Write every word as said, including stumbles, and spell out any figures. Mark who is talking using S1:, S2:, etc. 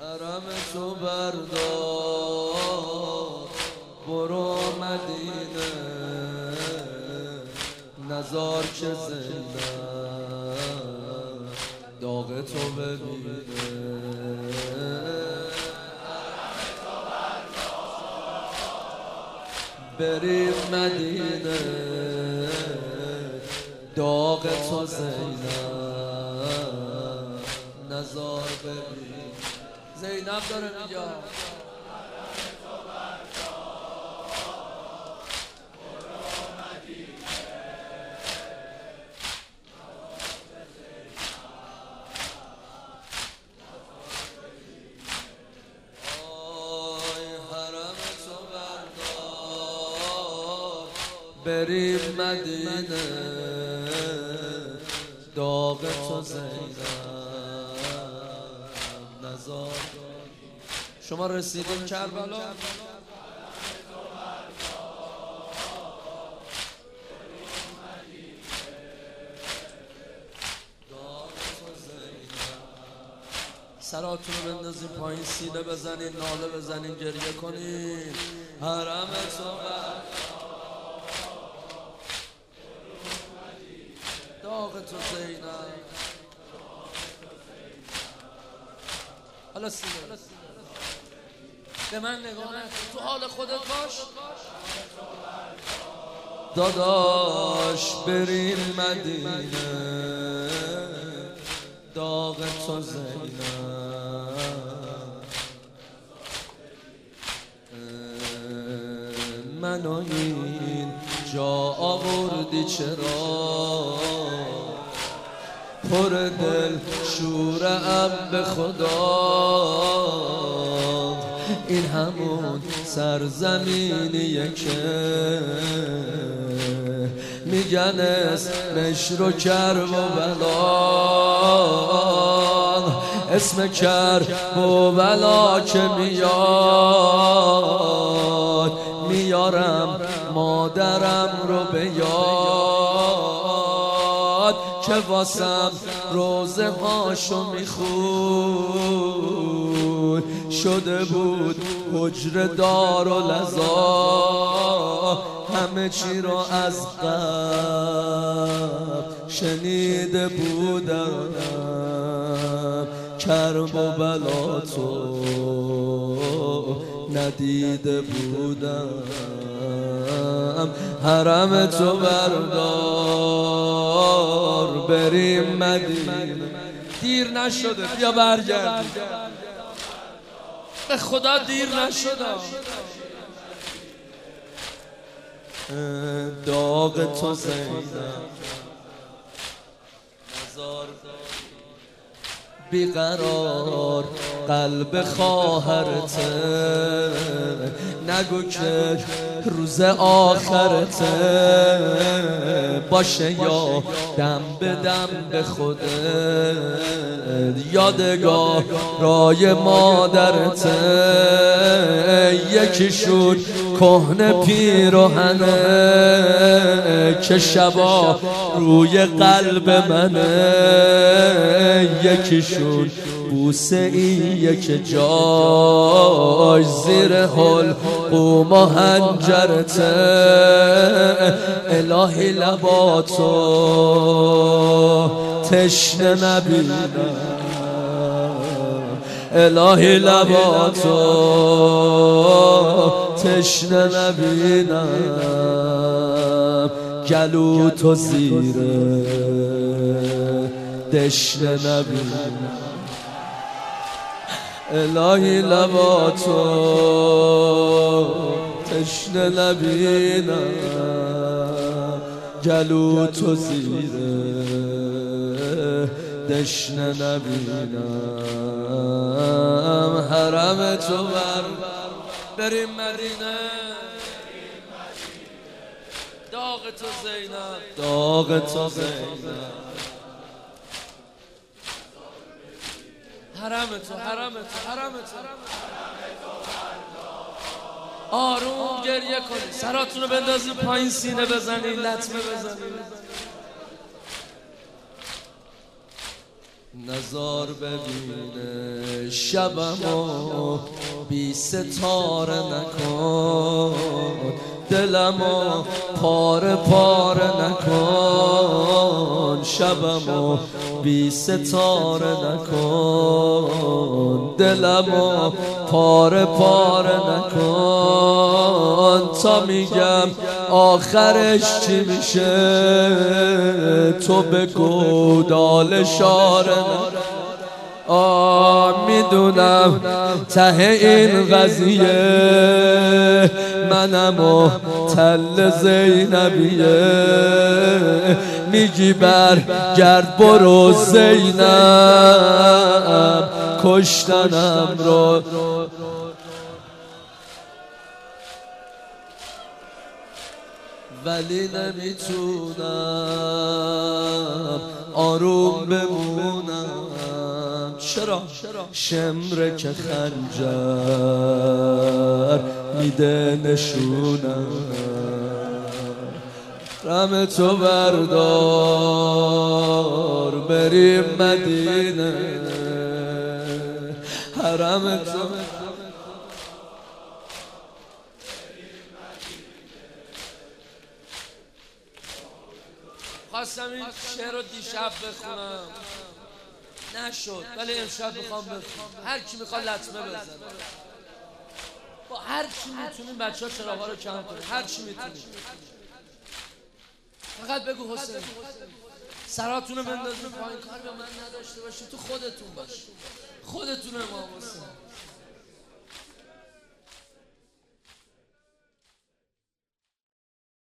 S1: حرم تو بردار برو مدینه نزار که زینب داغ تو ببینه بریم مدینه داغ تو زینب نزار ببین زینب داره میگه بریم مدینه داغ تو زینب نزار شما رسیدیم کربلا سراتون رو بندازین پایین سینه بزنین ناله بزنین گریه کنین حرم تو داغ تو زینب حالا سینه به من نگاه نکن تو حال خودت باش داداش بریم مدینه داغ تو زینب منو این جا آوردی چرا پر دل شورم به خدا این همون سرزمینیه که میگن اسمش رو کرب و بلا اسم کرب و بلا که میاد میارم مادرم رو به یاد که واسم روزه هاشو میخون شده بود حجر دار و لذا همه چی رو از قبل شنیده بودم کرب و بلا تو ندیده بودم حرم تو بردار بریم مدینه دیر نشده بیا برگردیم به خدا دیر نشده داغ تو زینب نزار بیقرار قلب خواهرته نگو که روز آخرته باشه یا دم به دم به خودت یادگار رای مادرته یکی شد کهنه پیراهنه که شبا روی قلب منه یکی شد بوسه ایه که جای زیر حلقوم و حنجرته الهی لباتو تشنه نبینم الهی لباتو تشنه نبینم گلو تو زیره دشنه نبینم الهی لباتو تشنه نبینم گلو تو زیره دشنه نبینم حرم تو بر بریم مدینه داغ تو زینب داغ تو زینب حرم تو حرم تو حرم تو آروم گریه کنید سراتون رو بندازید پایین سینه بزنید لطمه بزنید نظار ببینه شبمو بی ستاره نکن، دلمو پاره پاره نکن، شبمو بی ستاره نکن، دلمو پاره پاره نکن. تا میگم آخرش چی میشه تو بگو دال شاره نکن. آه میدونم ته این قضیه منم و تل زینبیه، میگی برگرد برو زینب کشتنم رو، ولی نمیتونم آروم بمونم. چرا؟ شمره که خنجر میده نشونم، رم تو بردار بریم مدینه، حرم تو خواستم این شعر رو دیشب بخونم نشد، ولی امشب میخوام بخونم. هر کی میخواد لطمه بزنه، با هر چی میتونیم بچه ها چراغا رو کم کنیم، هر چی میتونیم. فقط بگو حسین سراتون رو بندازیم پایین، کار به من نداشته باشی، تو خودتون باشی، خودتون امام حسین.